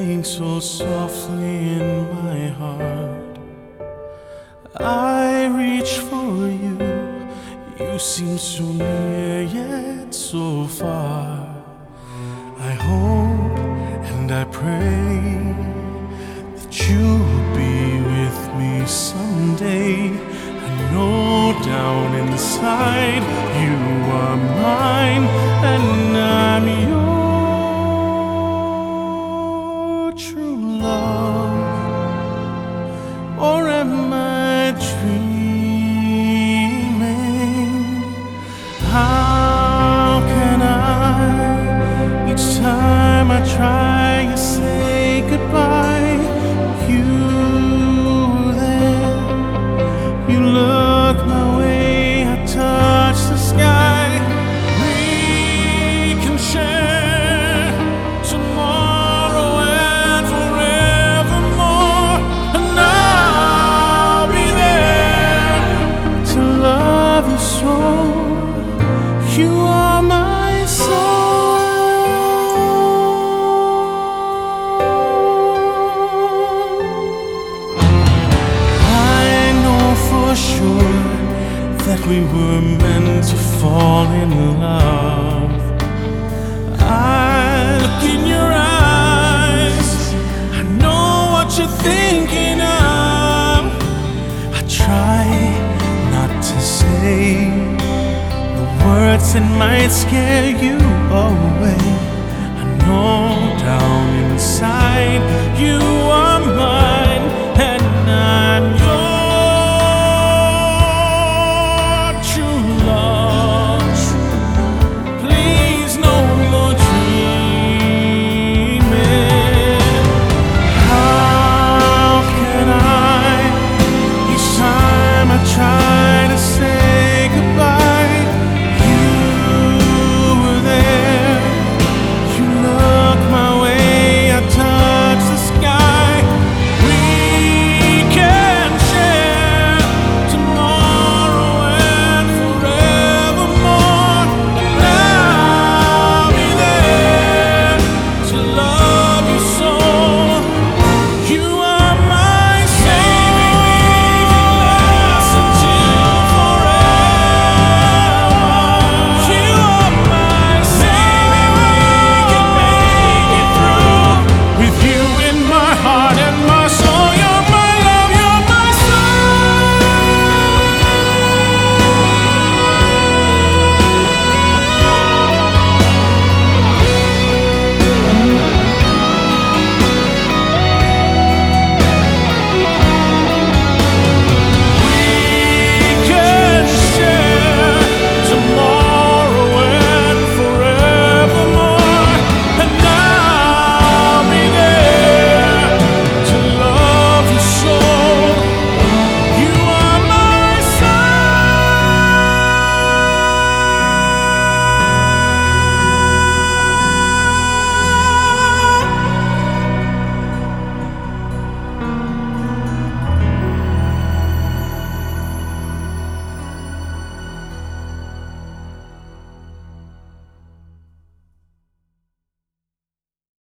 playing so softly in my heart. I reach for you, you seem so near yet so far. I hope and I pray that you'll be with me someday. I know down inside you are mine and I'm your true love. Or am I dreaming? How can I, each time I try, you say goodbye. You there, you look my way, I touch the sky. We can share tomorrow and forevermore, and I'll be there to love you so. You are my soul. I know for sure that we were meant to fall in love. I look in your eyes, I know what you're thinking of. I try not to say the words that might scare you away. I know down inside you